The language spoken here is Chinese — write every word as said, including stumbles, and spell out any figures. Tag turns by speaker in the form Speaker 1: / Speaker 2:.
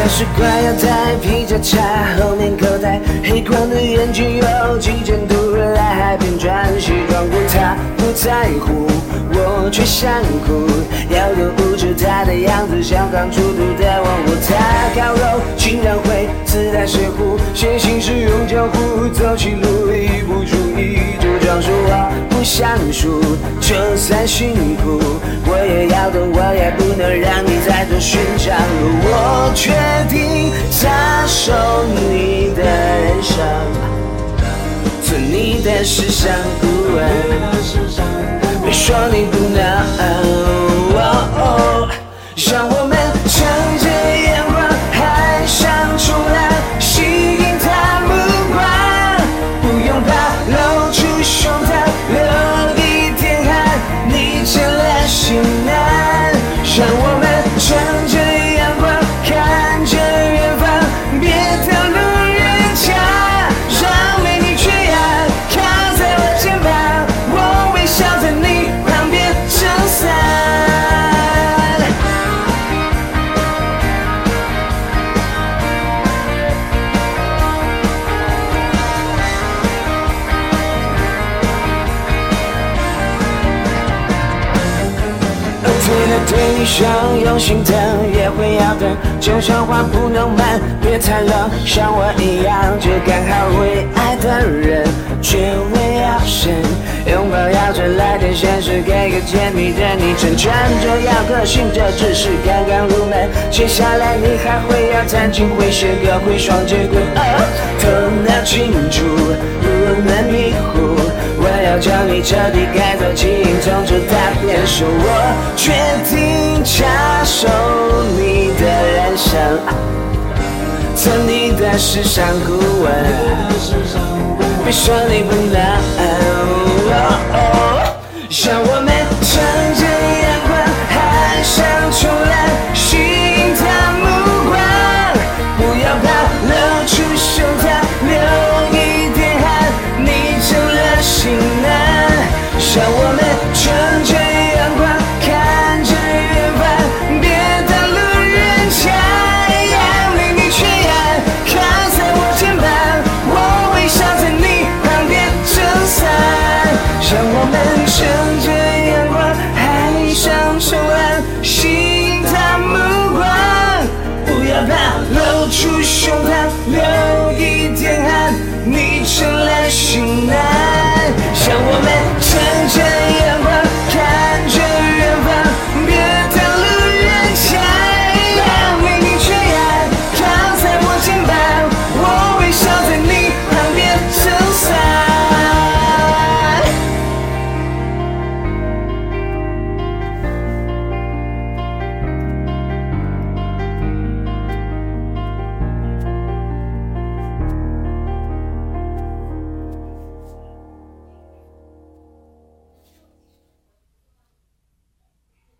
Speaker 1: 是快要带皮夹叉，后面口袋黑框的眼睛有几件突然来海边穿西装裤，他不在乎，我却想哭。摇头舞着他的样子，像刚出土的文物。他烤肉竟然会自带水壶，写信时用胶糊，走起路一不注意就撞树。我不想输，就算辛苦，我也要懂，我也不能让你再多寻常路。我决定插手你的人生，做你的时尚顾问，别说你不能。让我们乘着阳光海上冲浪，吸引他目光，不用怕露出胸膛，流一点汗，你成了型男。让我们乘着阳光看着远方，别当路人甲，让美女缺氧靠在我肩膀，我微笑在你旁边撑伞。对了对你想用心疼，也会要等，就像话不能慢，别太冷，像我一样，就刚好会爱的人，却会要深，拥抱要转来点现实，给个甜蜜的昵称，穿着要个性，这只是刚刚入门，接下来你还会要弹琴，会写歌，会双截棍，哦，头脑清楚，不能迷糊，我要将你彻底改造基因，从这大变数。我决定插手你的人生，做你的时尚顾问，别说你不能。让我们乘着阳光海上冲浪，吸引他目光，不要怕露出胸膛，流一点汗，你成了型男。让我们乘着阳光看着远方，别当路人甲，让美女缺氧靠在我肩膀，我微笑在你旁边撑伞。让我们乘着阳光海上冲浪，吸引他目光，不要怕露出胸膛。